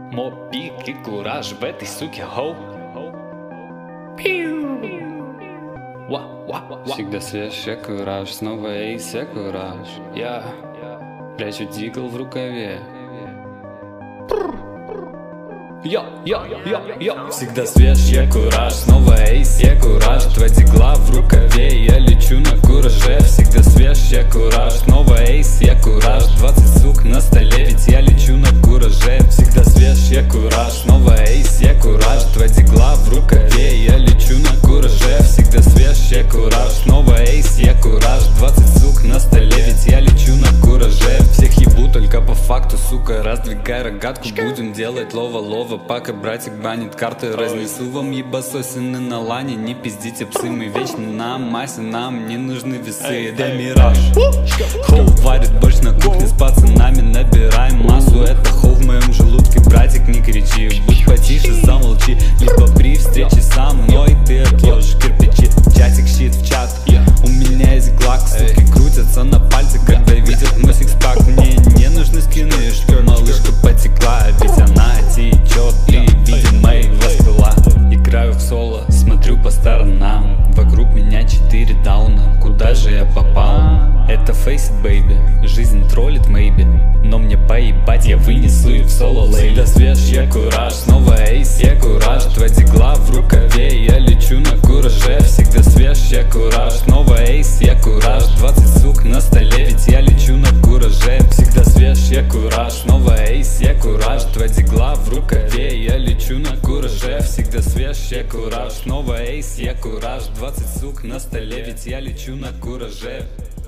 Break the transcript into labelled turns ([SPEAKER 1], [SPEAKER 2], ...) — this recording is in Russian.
[SPEAKER 1] Моби и кураж в этой суке хоу.
[SPEAKER 2] Всегда свеж, я кураж, снова эйс, я кураж. Я прячу дигл в рукаве. Всегда свеж, я кураж, снова эйс, я кураж. Два дигла в рукаве, я лечу на кураже. Всегда свеж, я кураж, снова эйс, я кураж. 20 сук на столе, ведь я лечу на кураже. Всегда свеж, я кураж, снова эйс, я кураж. Два дигла в рукаве, я лечу на кураже. Всегда свеж, я кураж, снова эйс, я кураж. 20 сук на столе, ведь я лечу на кураже. Всех ебу только по факту, сука, раздвигай рогатку. Будем делать лова-лова, пока братик банит карты. Разнесу вам ебасосины на лане. Не пиздите, псы, мы вечно на массе. Нам не нужны весы, да мираж. Хоу варит борщ на кухне с пацанами. Набираем массу, это хоу в моем желудке. Братик, не кричи, будь потише, замолчи. Либо при встрече со мной ты отложишь кирпичи. Чатик, щит в чат, у меня есть глак. Суки крутятся на пальце, когда видят мой сикспак. Мне не нужны скины, что малышка потекла. Ведь она течет при виде моего скилла. Играю в соло, смотрю по сторонам. Вокруг меня 4 дауна, куда же я попал? Это face it, baby, жизнь троллит, maybe. Но мне поебать, я вынесу и в соло лейли. Всегда свеж, я кураж, снова эйс, я кураж. Два дигла в рукаве, я лечу на кураже. Всегда свеж, я кураж, снова эйс, я кураж. 20 сук на столе, ведь я лечу на кураже. Всегда свеж, я кураж, снова эйс, я кураж. Два дигла в рукаве, я лечу на кураже. Всегда свеж, я кураж, снова эйс, я кураж. 20 сук на столе, ведь я лечу на кураже.